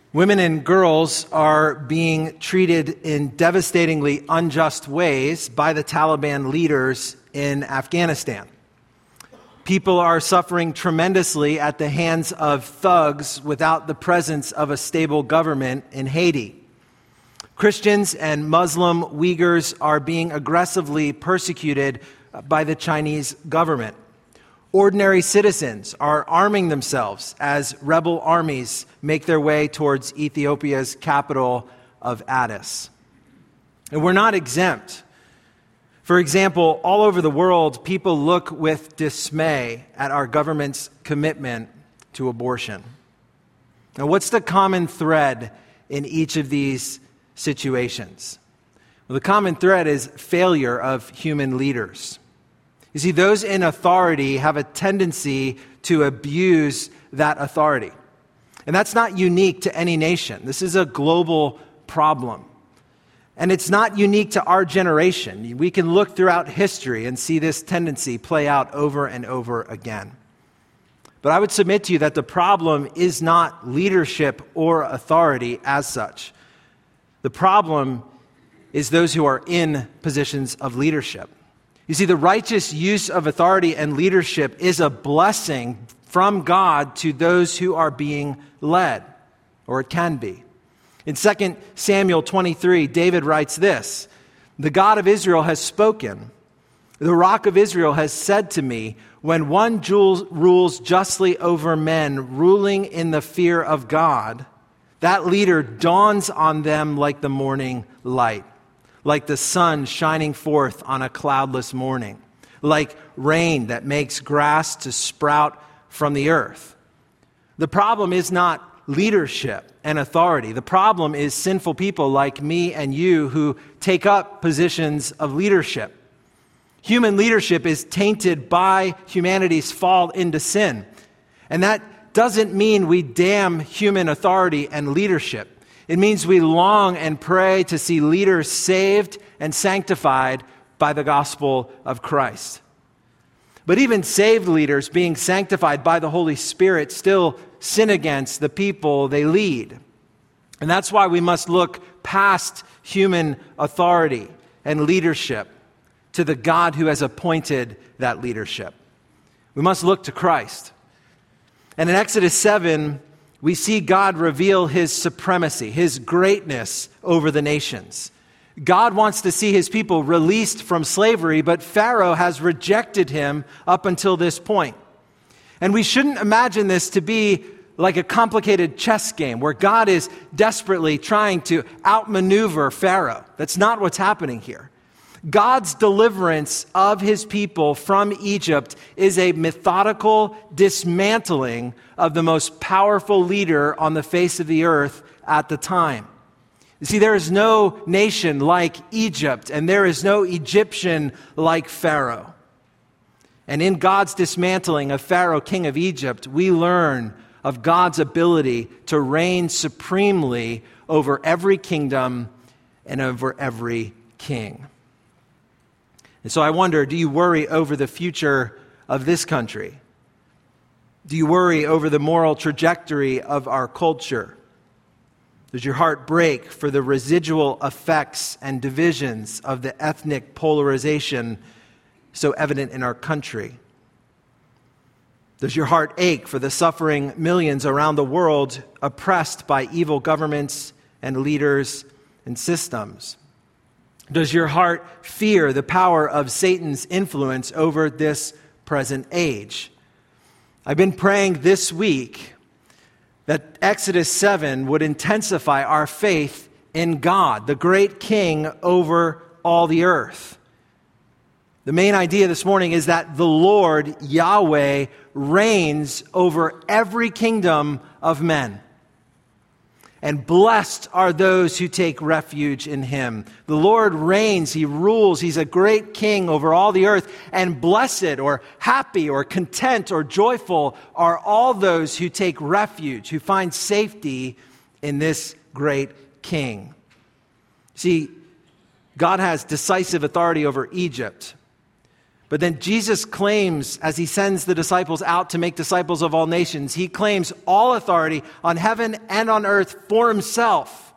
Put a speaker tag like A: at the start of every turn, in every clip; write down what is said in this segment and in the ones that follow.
A: Women and girls are being treated in devastatingly unjust ways by the Taliban leaders in Afghanistan. People are suffering tremendously at the hands of thugs without the presence of a stable government in Haiti. Christians and Muslim Uyghurs are being aggressively persecuted by the Chinese government. Ordinary citizens are arming themselves as rebel armies make their way towards Ethiopia's capital of Addis. And we're not exempt. For example, all over the world, people look with dismay at our government's commitment to abortion. Now, what's the common thread in each of these situations? Well, the common thread is failure of human leaders. You see, those in authority have a tendency to abuse that authority. And that's not unique to any nation. This is a global problem. And it's not unique to our generation. We can look throughout history and see this tendency play out over and over again. But I would submit to you that the problem is not leadership or authority as such. The problem is those who are in positions of leadership. You see, the righteous use of authority and leadership is a blessing from God to those who are being led, or it can be. In 2 Samuel 23, David writes this: "The God of Israel has spoken. The Rock of Israel has said to me, when one rules justly over men, ruling in the fear of God, that leader dawns on them like the morning light, like the sun shining forth on a cloudless morning, like rain that makes grass to sprout from the earth." The problem is not leadership and authority. The problem is sinful people like me and you who take up positions of leadership. Human leadership is tainted by humanity's fall into sin. And that doesn't mean we damn human authority and leadership. It means we long and pray to see leaders saved and sanctified by the gospel of Christ. But even saved leaders being sanctified by the Holy Spirit still sin against the people they lead. And that's why we must look past human authority and leadership to the God who has appointed that leadership. We must look to Christ. And in Exodus 7, we see God reveal his supremacy, his greatness over the nations. God wants to see his people released from slavery, but Pharaoh has rejected him up until this point. And we shouldn't imagine this to be like a complicated chess game where God is desperately trying to outmaneuver Pharaoh. That's not what's happening here. God's deliverance of his people from Egypt is a methodical dismantling of the most powerful leader on the face of the earth at the time. You see, there is no nation like Egypt, and there is no Egyptian like Pharaoh. And in God's dismantling of Pharaoh, king of Egypt, we learn of God's ability to reign supremely over every kingdom and over every king. And so I wonder, do you worry over the future of this country? Do you worry over the moral trajectory of our culture? Does your heart break for the residual effects and divisions of the ethnic polarization so evident in our country? Does your heart ache for the suffering millions around the world oppressed by evil governments and leaders and systems? Does your heart fear the power of Satan's influence over this present age? I've been praying this week that Exodus 7 would intensify our faith in God, the great King over all the earth. The main idea this morning is that the Lord, Yahweh, reigns over every kingdom of men. And blessed are those who take refuge in him. The Lord reigns, he rules, he's a great king over all the earth. And blessed or happy or content or joyful are all those who take refuge, who find safety in this great king. See, God has decisive authority over Egypt. But then Jesus claims, as he sends the disciples out to make disciples of all nations, he claims all authority on heaven and on earth for himself.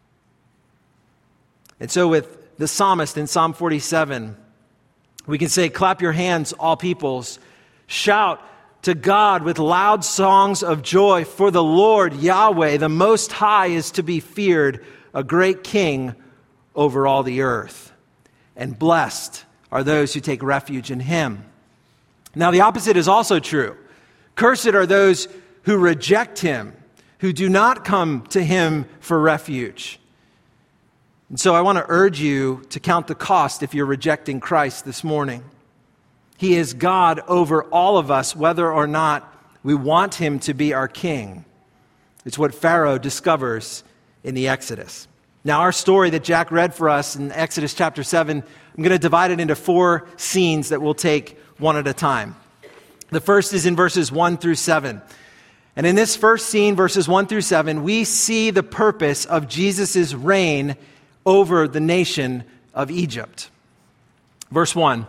A: And so with the psalmist in Psalm 47, we can say, clap your hands, all peoples. Shout to God with loud songs of joy, for the Lord, Yahweh, the Most High, is to be feared, a great king over all the earth. And blessed are those who take refuge in him. Now, the opposite is also true. Cursed are those who reject him, who do not come to him for refuge. And so I want to urge you to count the cost if you're rejecting Christ this morning. He is God over all of us, whether or not we want him to be our king. It's what Pharaoh discovers in the Exodus. Now, our story that Jack read for us in Exodus chapter 7, I'm going to divide it into 4 scenes that we'll take one at a time. The first is in verses 1 through 7. And in this first scene, verses 1 through 7, we see the purpose of Jesus' reign over the nation of Egypt. Verse 1.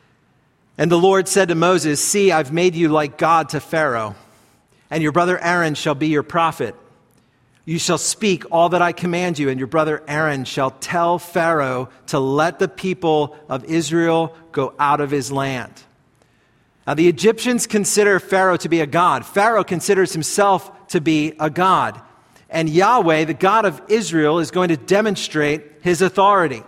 A: And the Lord said to Moses, "See, I've made you like God to Pharaoh, and your brother Aaron shall be your prophet. You shall speak all that I command you, and your brother Aaron shall tell Pharaoh to let the people of Israel go out of his land." Now, the Egyptians consider Pharaoh to be a god. Pharaoh considers himself to be a god. And Yahweh, the God of Israel, is going to demonstrate his authority.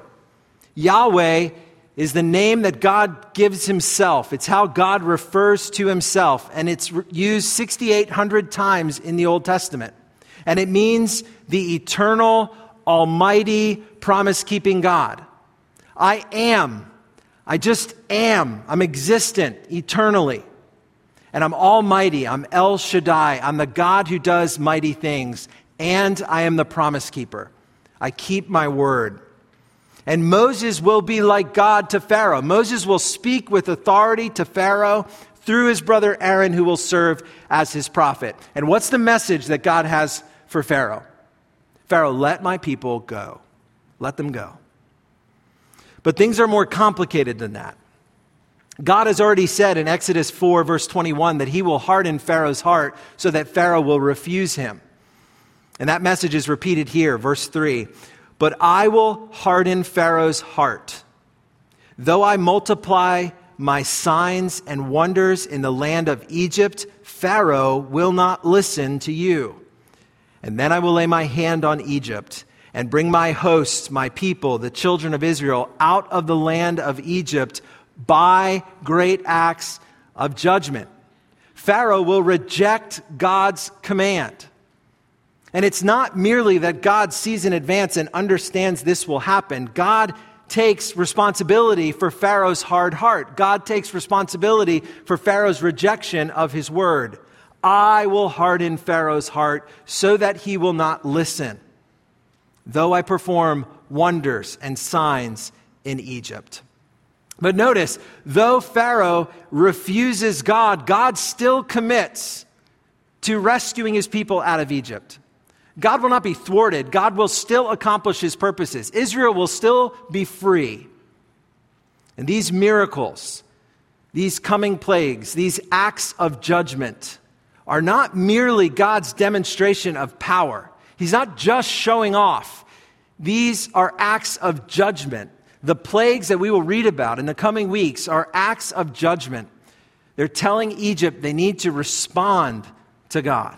A: Yahweh is the name that God gives himself. It's how God refers to himself. And it's used 6,800 times in the Old Testament. And it means the eternal, almighty, promise-keeping God. I am. I just am. I'm existent eternally. And I'm almighty. I'm El Shaddai. I'm the God who does mighty things. And I am the promise keeper. I keep my word. And Moses will be like God to Pharaoh. Moses will speak with authority to Pharaoh through his brother Aaron, who will serve as his prophet. And what's the message that God has for Pharaoh? Pharaoh, let my people go. Let them go. But things are more complicated than that. God has already said in Exodus 4, verse 21, that he will harden Pharaoh's heart so that Pharaoh will refuse him. And that message is repeated here, verse 3. But I will harden Pharaoh's heart. Though I multiply my signs and wonders in the land of Egypt, Pharaoh will not listen to you. And then I will lay my hand on Egypt and bring my hosts, my people, the children of Israel, out of the land of Egypt by great acts of judgment. Pharaoh will reject God's command. And it's not merely that God sees in advance and understands this will happen. God takes responsibility for Pharaoh's hard heart. God takes responsibility for Pharaoh's rejection of his word. I will harden Pharaoh's heart so that he will not listen, though I perform wonders and signs in Egypt. But notice, though Pharaoh refuses God, God still commits to rescuing his people out of Egypt. God will not be thwarted. God will still accomplish his purposes. Israel will still be free. And these miracles, these coming plagues, these acts of judgment are not merely God's demonstration of power. He's not just showing off. These are acts of judgment. The plagues that we will read about in the coming weeks are acts of judgment. They're telling Egypt they need to respond to God.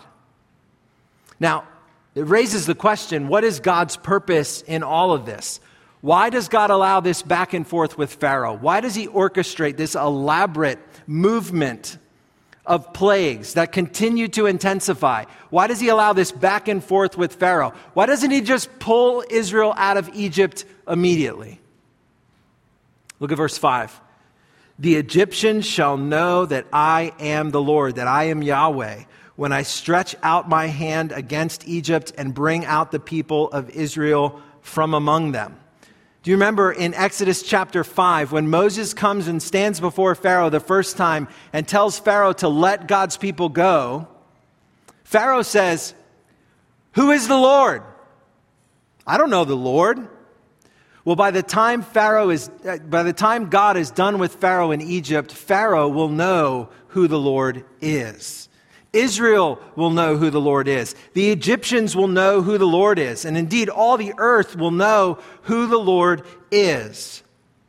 A: Now, it raises the question, what is God's purpose in all of this? Why does God allow this back and forth with Pharaoh? Why does he orchestrate this elaborate movement of plagues that continue to intensify? Why does he allow this back and forth with Pharaoh? Why doesn't he just pull Israel out of Egypt immediately? Look at verse 5. The Egyptians shall know that I am the Lord, that I am Yahweh, when I stretch out my hand against Egypt and bring out the people of Israel from among them. Do you remember in Exodus chapter 5 when Moses comes and stands before Pharaoh the first time and tells Pharaoh to let God's people go? Pharaoh says, "Who is the Lord?" "I don't know the Lord." Well, by the time God is done with Pharaoh in Egypt, Pharaoh will know who the Lord is. Israel will know who the Lord is. The Egyptians will know who the Lord is. And indeed, all the earth will know who the Lord is.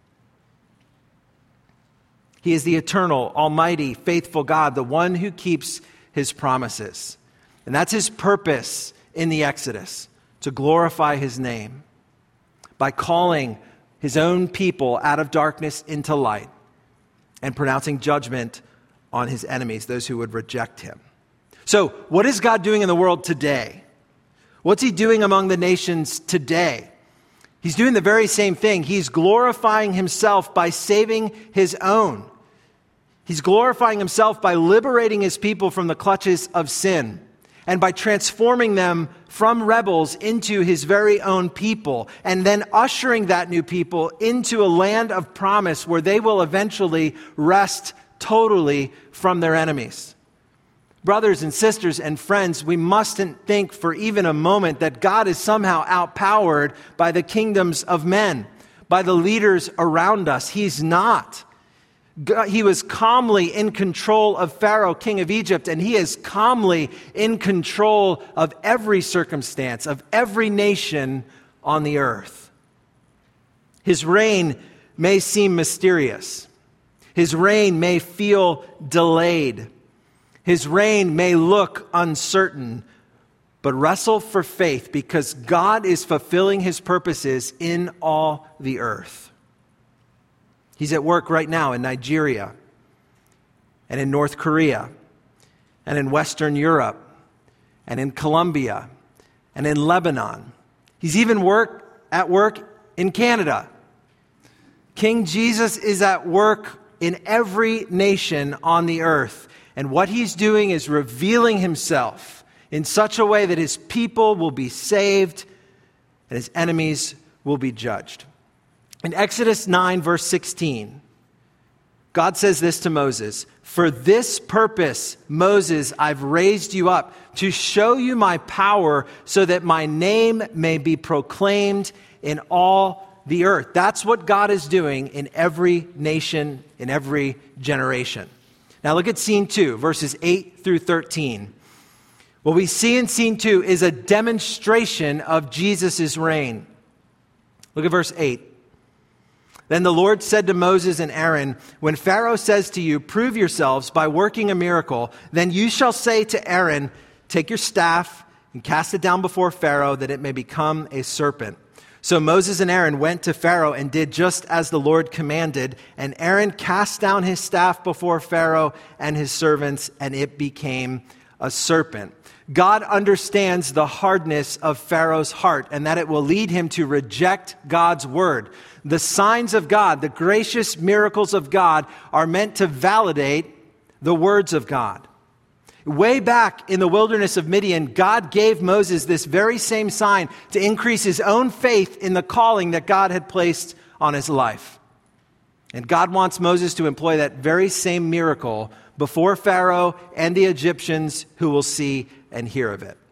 A: He is the eternal, almighty, faithful God, the one who keeps his promises. And that's his purpose in the Exodus, to glorify his name by calling his own people out of darkness into light and pronouncing judgment on his enemies, those who would reject him. So, what is God doing in the world today? What's he doing among the nations today? He's doing the very same thing. He's glorifying himself by saving his own. He's glorifying himself by liberating his people from the clutches of sin and by transforming them from rebels into his very own people, and then ushering that new people into a land of promise where they will eventually rest totally from their enemies. Brothers and sisters and friends, we mustn't think for even a moment that God is somehow outpowered by the kingdoms of men, by the leaders around us. He's not. He was calmly in control of Pharaoh, king of Egypt, and he is calmly in control of every circumstance, of every nation on the earth. His reign may seem mysterious. His reign may feel delayed. His reign may look uncertain, but wrestle for faith because God is fulfilling his purposes in all the earth. He's at work right now in Nigeria and in North Korea and in Western Europe and in Colombia and in Lebanon. He's even at work in Canada. King Jesus is at work in every nation on the earth. And what he's doing is revealing himself in such a way that his people will be saved and his enemies will be judged. In Exodus 9, verse 16, God says this to Moses: "For this purpose, Moses, I've raised you up to show you my power so that my name may be proclaimed in all the earth." That's what God is doing in every nation, in every generation. Now look at scene 2, verses 8 through 13. What we see in scene 2 is a demonstration of Jesus' reign. Look at verse 8. "Then the Lord said to Moses and Aaron, 'When Pharaoh says to you, prove yourselves by working a miracle, then you shall say to Aaron, take your staff and cast it down before Pharaoh that it may become a serpent.' So Moses and Aaron went to Pharaoh and did just as the Lord commanded, and Aaron cast down his staff before Pharaoh and his servants, and it became a serpent." God understands the hardness of Pharaoh's heart and that it will lead him to reject God's word. The signs of God, the gracious miracles of God, are meant to validate the words of God. Way back in the wilderness of Midian, God gave Moses this very same sign to increase his own faith in the calling that God had placed on his life. And God wants Moses to employ that very same miracle before Pharaoh and the Egyptians who will see and hear of it.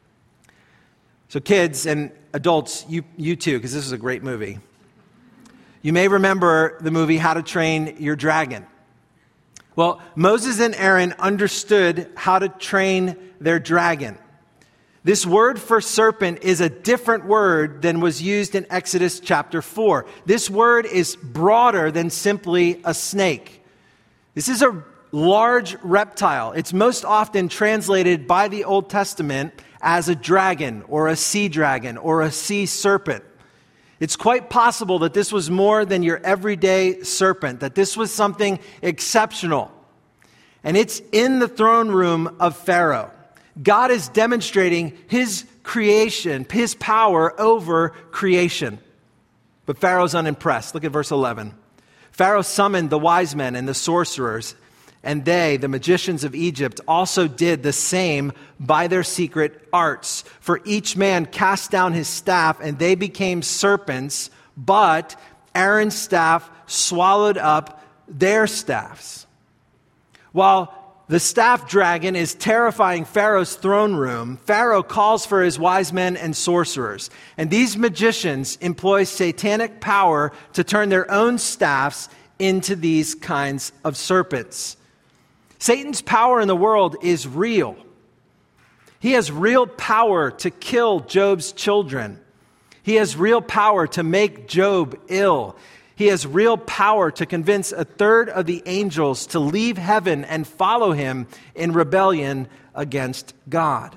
A: So kids and adults, you too, because this is a great movie. You may remember the movie How to Train Your Dragon. Well, Moses and Aaron understood how to train their dragon. This word for serpent is a different word than was used in Exodus chapter 4. This word is broader than simply a snake. This is a large reptile. It's most often translated by the Old Testament as a dragon or a sea dragon or a sea serpent. It's quite possible that this was more than your everyday serpent, that this was something exceptional. And it's in the throne room of Pharaoh. God is demonstrating his creation, his power over creation. But Pharaoh's unimpressed. Look at verse 11. "Pharaoh summoned the wise men and the sorcerers, and they, the magicians of Egypt, also did the same by their secret arts. For each man cast down his staff, and they became serpents, but Aaron's staff swallowed up their staffs." While the staff dragon is terrifying Pharaoh's throne room, Pharaoh calls for his wise men and sorcerers. And these magicians employ satanic power to turn their own staffs into these kinds of serpents. Satan's power in the world is real. He has real power to kill Job's children. He has real power to make Job ill. He has real power to convince a third of the angels to leave heaven and follow him in rebellion against God.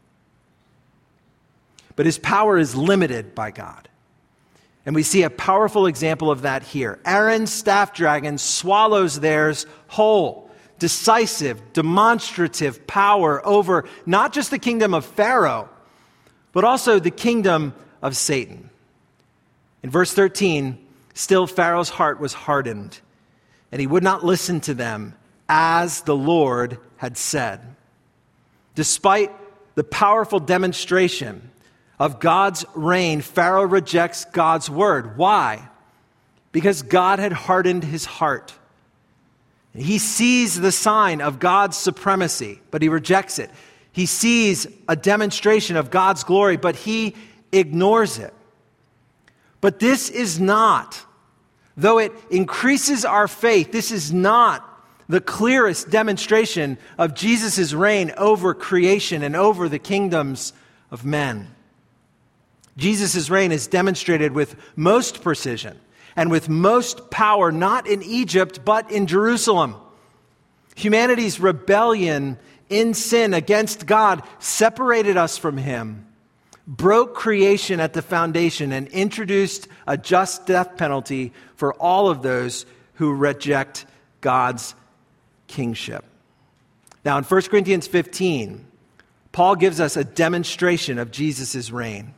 A: But his power is limited by God. And we see a powerful example of that here. Aaron's staff dragon swallows theirs whole. Decisive, demonstrative power over not just the kingdom of Pharaoh, but also the kingdom of Satan. In verse 13, still Pharaoh's heart was hardened, and he would not listen to them, as the Lord had said. Despite the powerful demonstration of God's reign, Pharaoh rejects God's word. Why? Because God had hardened his heart. He sees the sign of God's supremacy, but he rejects it. He sees a demonstration of God's glory, but he ignores it. But this is not, though it increases our faith, this is not the clearest demonstration of Jesus' reign over creation and over the kingdoms of men. Jesus' reign is demonstrated with most precision and with most power, not in Egypt, but in Jerusalem. Humanity's rebellion in sin against God separated us from him, broke creation at the foundation, and introduced a just death penalty for all of those who reject God's kingship. Now, in 1 Corinthians 15, Paul gives us a demonstration of Jesus' reign.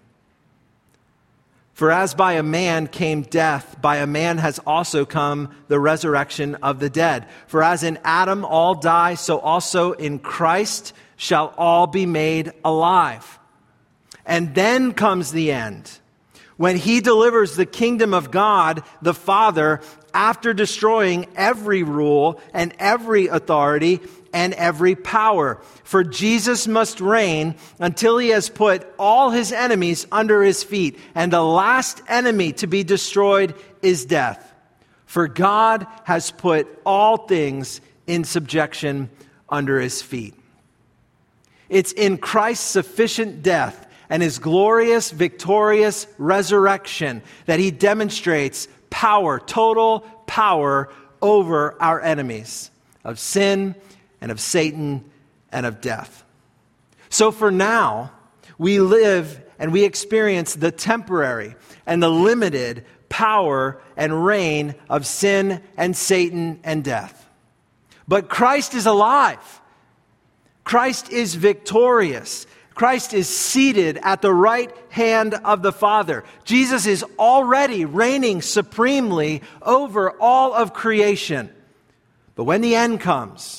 A: For as by a man came death, by a man has also come the resurrection of the dead. For as in Adam all die, so also in Christ shall all be made alive. And then comes the end, when he delivers the kingdom of God, the Father, after destroying every rule and every authority and every power. For Jesus must reign until he has put all his enemies under his feet. And the last enemy to be destroyed is death. For God has put all things in subjection under his feet. It's in Christ's sufficient death and his glorious, victorious resurrection that he demonstrates power, total power over our enemies of sin and of Satan and of death. So for now, we live and we experience the temporary and the limited power and reign of sin and Satan and death. But Christ is alive. Christ is victorious. Christ is seated at the right hand of the Father. Jesus is already reigning supremely over all of creation. But when the end comes,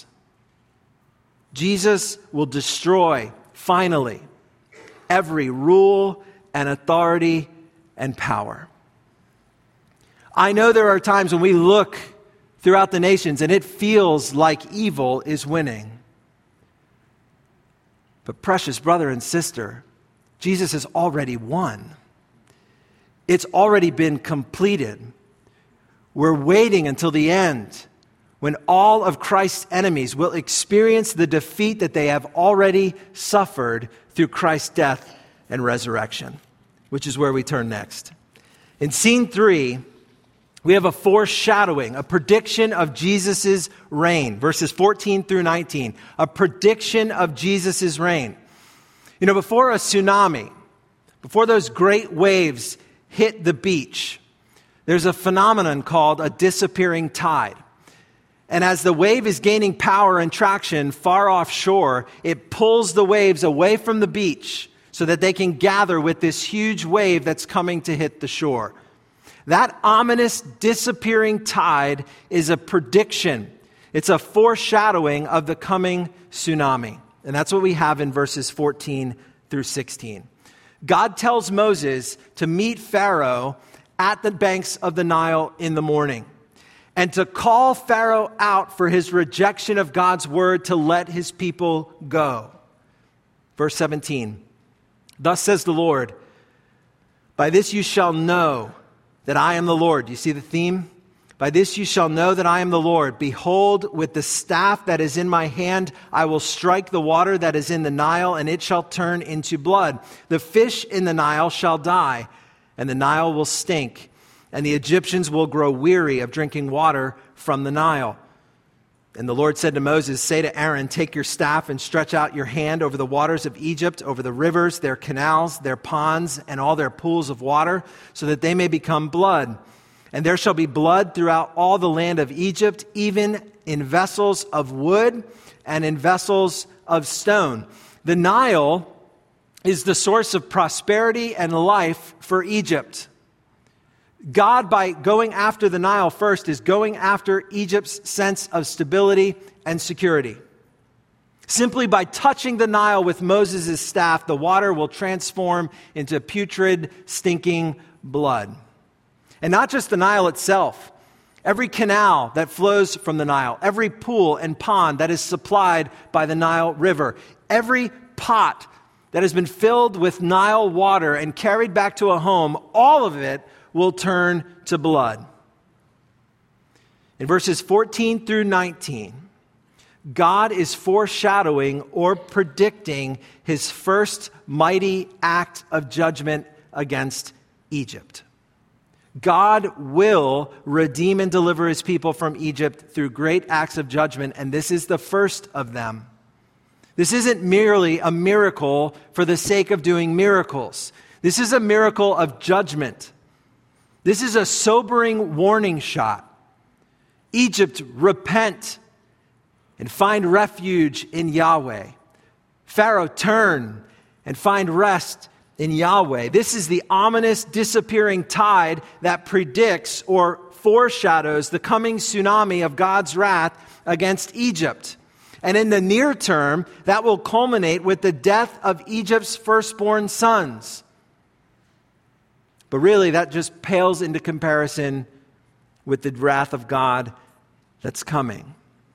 A: Jesus will destroy, finally, every rule and authority and power. I know there are times when we look throughout the nations and it feels like evil is winning. But precious brother and sister, Jesus has already won. It's already been completed. We're waiting until the end, when all of Christ's enemies will experience the defeat that they have already suffered through Christ's death and resurrection, which is where we turn next. In scene 3, we have a foreshadowing, a prediction of Jesus' reign, verses 14 through 19, a prediction of Jesus' reign. You know, before a tsunami, before those great waves hit the beach, there's a phenomenon called a disappearing tide. And as the wave is gaining power and traction far offshore, it pulls the waves away from the beach so that they can gather with this huge wave that's coming to hit the shore. That ominous disappearing tide is a prediction. It's a foreshadowing of the coming tsunami. And that's what we have in verses 14 through 16. God tells Moses to meet Pharaoh at the banks of the Nile in the morning. and to call Pharaoh out for his rejection of God's word to let his people go. Verse 17, thus says the Lord, by this you shall know that I am the Lord. Do you see the theme? By this you shall know that I am the Lord. Behold, with the staff that is in my hand, I will strike the water that is in the Nile, and it shall turn into blood. The fish in the Nile shall die, and the Nile will stink, and the Egyptians will grow weary of drinking water from the Nile. And the Lord said to Moses, say to Aaron, take your staff and stretch out your hand over the waters of Egypt, over the rivers, their canals, their ponds, and all their pools of water, so that they may become blood. And there shall be blood throughout all the land of Egypt, even in vessels of wood and in vessels of stone. The Nile is the source of prosperity and life for Egypt. God, by going after the Nile first, is going after Egypt's sense of stability and security. Simply by touching the Nile with Moses' staff, the water will transform into putrid, stinking blood. And not just the Nile itself. Every canal that flows from the Nile, every pool and pond that is supplied by the Nile River, every pot that has been filled with Nile water and carried back to a home, all of it will turn to blood. In verses 14 through 19, God is foreshadowing or predicting his first mighty act of judgment against Egypt. God will redeem and deliver his people from Egypt through great acts of judgment, and this is the first of them. This isn't merely a miracle for the sake of doing miracles. This is a miracle of judgment. This is a sobering warning shot. Egypt, repent and find refuge in Yahweh. Pharaoh, turn and find rest in Yahweh. This is the ominous disappearing tide that predicts or foreshadows the coming tsunami of God's wrath against Egypt. And in the near term, that will culminate with the death of Egypt's firstborn sons. But really, that just pales into comparison with the wrath of God that's coming.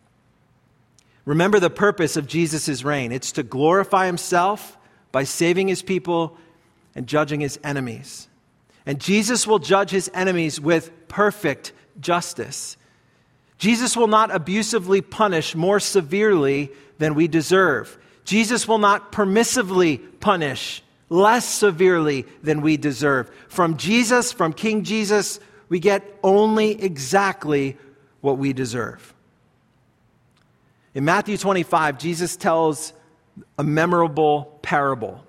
A: Remember the purpose of Jesus' reign. It's to glorify himself by saving his people and judging his enemies. And Jesus will judge his enemies with perfect justice. Jesus will not abusively punish more severely than we deserve. Jesus will not permissively punish less severely than we deserve. From Jesus, from King Jesus, we get only exactly what we deserve. In Matthew 25, Jesus tells a memorable parable.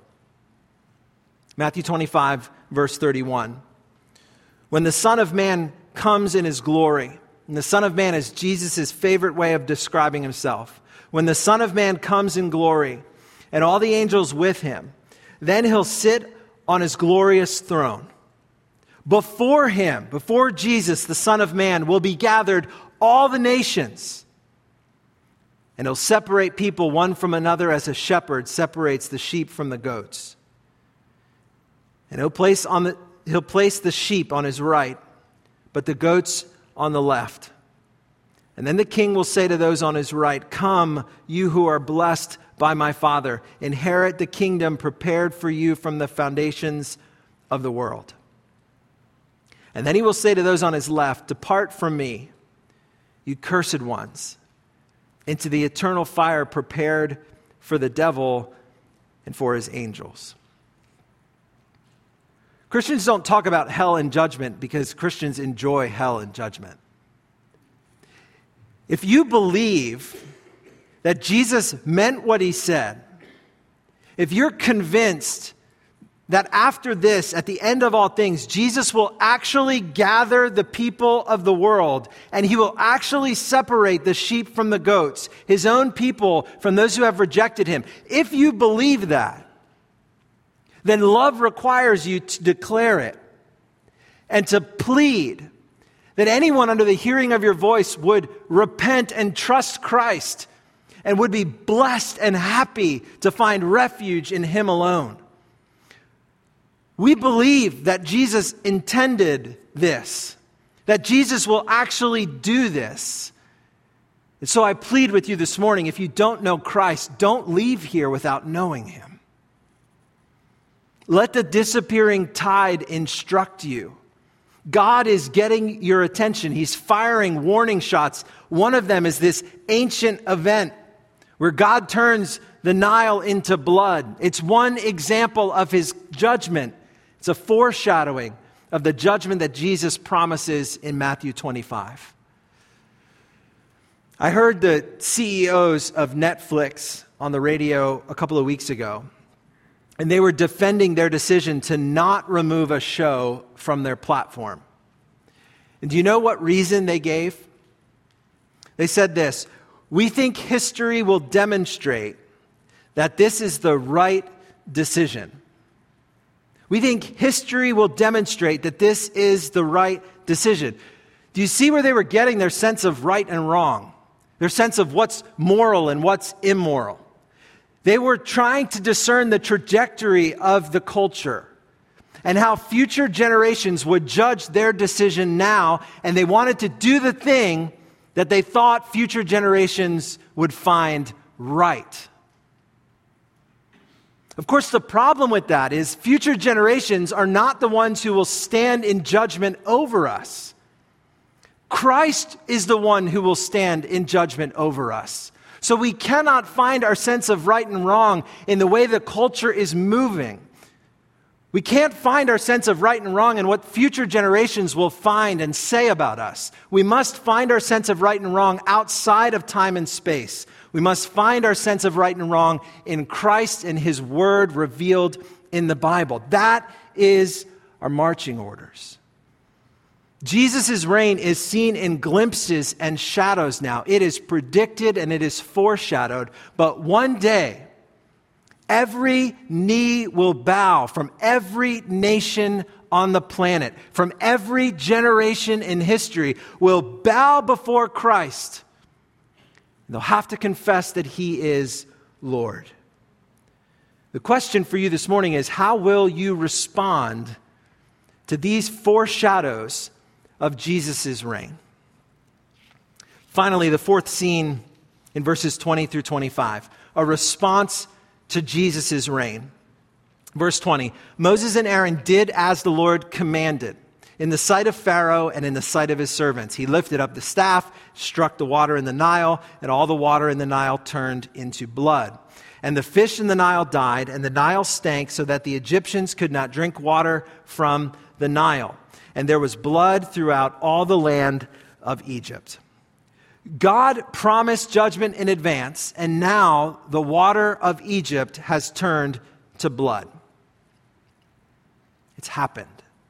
A: Matthew 25, verse 31. When the Son of Man comes in his glory, and the Son of Man is Jesus' favorite way of describing himself. When the Son of Man comes in glory, and all the angels with him, then he'll sit on his glorious throne. Before him, before Jesus, the Son of Man, will be gathered all the nations. And he'll separate people one from another as a shepherd separates the sheep from the goats. And he'll place the sheep on his right, but the goats on the left. And then the king will say to those on his right, come, you who are blessed by my Father, inherit the kingdom prepared for you from the foundations of the world. And then he will say to those on his left, depart from me, you cursed ones, into the eternal fire prepared for the devil and for his angels. Christians don't talk about hell and judgment because Christians enjoy hell and judgment. If you believe that Jesus meant what he said, if you're convinced that after this, at the end of all things, Jesus will actually gather the people of the world and he will actually separate the sheep from the goats, his own people from those who have rejected him. If you believe that, then love requires you to declare it and to plead that anyone under the hearing of your voice would repent and trust Christ and would be blessed and happy to find refuge in him alone. We believe that Jesus intended this, that Jesus will actually do this. And so I plead with you this morning, if you don't know Christ, don't leave here without knowing him. Let the disappearing tide instruct you. God is getting your attention. He's firing warning shots. One of them is this ancient event where God turns the Nile into blood. It's one example of his judgment. It's a foreshadowing of the judgment that Jesus promises in Matthew 25. I heard the CEOs of Netflix on the radio a couple of weeks ago, and they were defending their decision to not remove a show from their platform. And do you know what reason they gave? They said this: "We think history will demonstrate that this is the right decision." We think history will demonstrate that this is the right decision. Do you see where they were getting their sense of right and wrong? Their sense of what's moral and what's immoral. They were trying to discern the trajectory of the culture and how future generations would judge their decision now, and they wanted to do the thing that they thought future generations would find right. Of course, the problem with that is future generations are not the ones who will stand in judgment over us. Christ is the one who will stand in judgment over us. So we cannot find our sense of right and wrong in the way the culture is moving. We can't find our sense of right and wrong in what future generations will find and say about us. We must find our sense of right and wrong outside of time and space. We must find our sense of right and wrong in Christ and his word revealed in the Bible. That is our marching orders. Jesus' reign is seen in glimpses and shadows now. It is predicted and it is foreshadowed. But one day, every knee will bow from every nation on the planet, from every generation in history, will bow before Christ. They'll have to confess that he is Lord. The question for you this morning is, how will you respond to these foreshadows of Jesus' reign? Finally, the fourth scene in verses 20 through 25, a response to Jesus' reign. Verse 20, Moses and Aaron did as the Lord commanded in the sight of Pharaoh and in the sight of his servants. He lifted up the staff, struck the water in the Nile, and all the water in the Nile turned into blood. And the fish in the Nile died, and the Nile stank so that the Egyptians could not drink water from the Nile. And there was blood throughout all the land of Egypt. God promised judgment in advance, and now the water of Egypt has turned to blood. It's happened.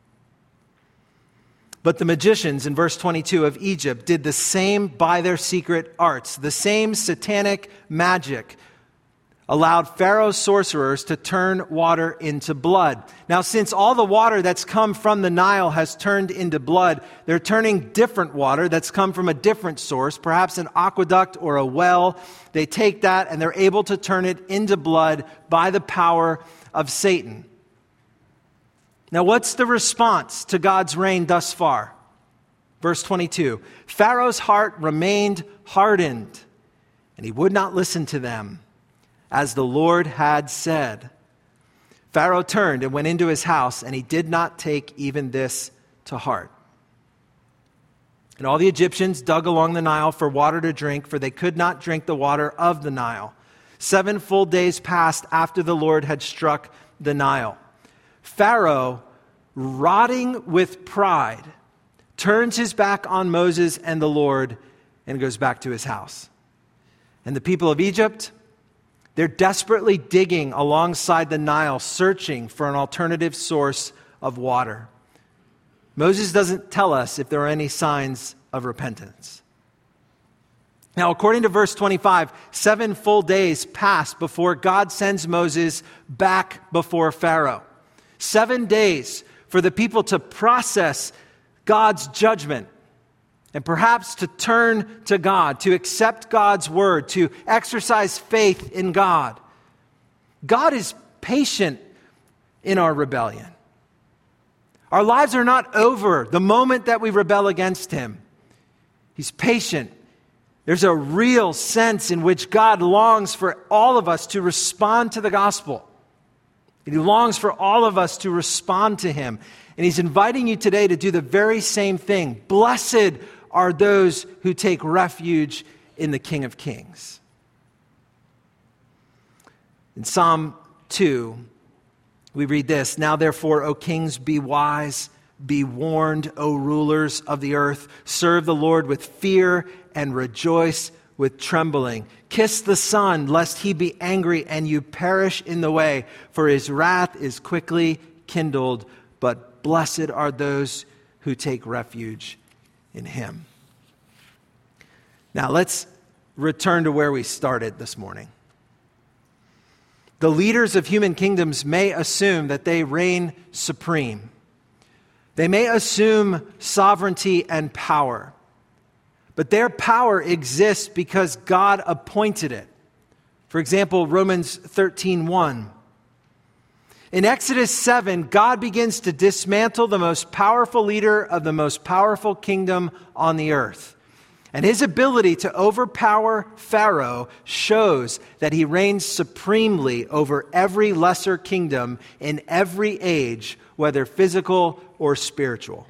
A: But the magicians in verse 22 of Egypt did the same by their secret arts. The same satanic magic allowed Pharaoh's sorcerers to turn water into blood. Now, since all the water that's come from the Nile has turned into blood, they're turning different water that's come from a different source, perhaps an aqueduct or a well. They take that and they're able to turn it into blood by the power of Satan. Now, what's the response to God's reign thus far? Verse 22, Pharaoh's heart remained hardened, and he would not listen to them, as the Lord had said. Pharaoh turned and went into his house, and he did not take even this to heart. And all the Egyptians dug along the Nile for water to drink, for they could not drink the water of the Nile. 7 full days passed after the Lord had struck the Nile. Pharaoh, rotting with pride, turns his back on Moses and the Lord and goes back to his house. And the people of Egypt, they're desperately digging alongside the Nile, searching for an alternative source of water. Moses doesn't tell us if there are any signs of repentance. Now, according to verse 25, 7 full days pass before God sends Moses back before Pharaoh. 7 days for the people to process God's judgment and perhaps to turn to God, to accept God's word, to exercise faith in God. God is patient in our rebellion. Our lives are not over the moment that we rebel against him. He's patient. There's a real sense in which God longs for all of us to respond to the gospel. He longs for all of us to respond to him. And he's inviting you today to do the very same thing. Blessed are those who take refuge in the King of Kings. In Psalm 2, we read this: "Now therefore, O kings, be wise, be warned, O rulers of the earth. Serve the Lord with fear and rejoice with trembling. Kiss the Son, lest he be angry and you perish in the way, for his wrath is quickly kindled. But blessed are those who take refuge in him." Now let's return to where we started this morning. The leaders of human kingdoms may assume that they reign supreme. They may assume sovereignty and power. But their power exists because God appointed it. For example, Romans 13:1. In Exodus 7, God begins to dismantle the most powerful leader of the most powerful kingdom on the earth. And his ability to overpower Pharaoh shows that he reigns supremely over every lesser kingdom in every age, whether physical or spiritual.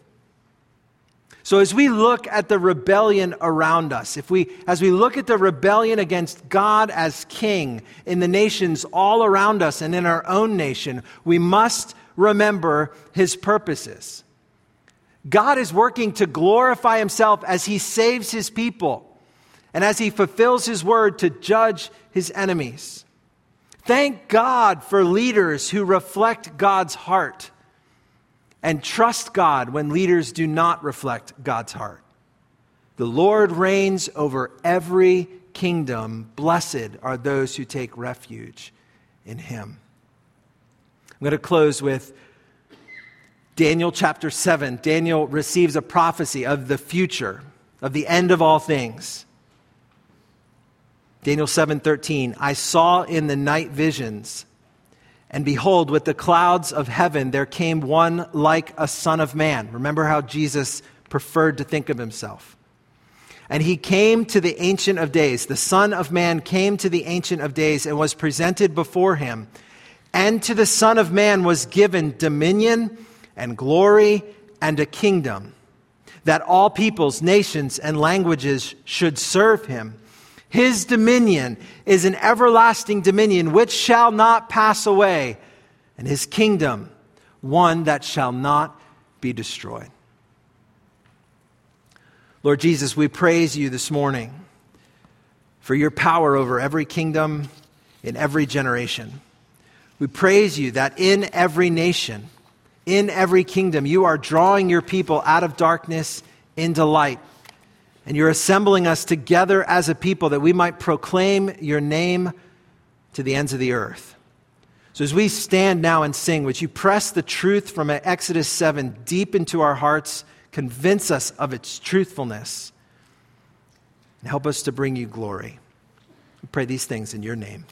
A: So as we look at the rebellion around us, as we look at the rebellion against God as king in the nations all around us and in our own nation, we must remember his purposes. God is working to glorify himself as he saves his people and as he fulfills his word to judge his enemies. Thank God for leaders who reflect God's heart, and trust God when leaders do not reflect God's heart. The Lord reigns over every kingdom. Blessed are those who take refuge in him. I'm going to close with Daniel chapter 7. Daniel receives a prophecy of the future, of the end of all things. Daniel 7:13. "I saw in the night visions, and behold, with the clouds of heaven there came one like a son of man." Remember how Jesus preferred to think of himself. "And he came to the Ancient of Days." The Son of Man came to the Ancient of Days and was presented before him. "And to the Son of Man was given dominion and glory and a kingdom, that all peoples, nations, and languages should serve him. His dominion is an everlasting dominion which shall not pass away, and his kingdom one that shall not be destroyed." Lord Jesus, we praise you this morning for your power over every kingdom in every generation. We praise you that in every nation, in every kingdom, you are drawing your people out of darkness into light. And you're assembling us together as a people that we might proclaim your name to the ends of the earth. So as we stand now and sing, would you press the truth from Exodus 7 deep into our hearts, convince us of its truthfulness, and help us to bring you glory. We pray these things in your name.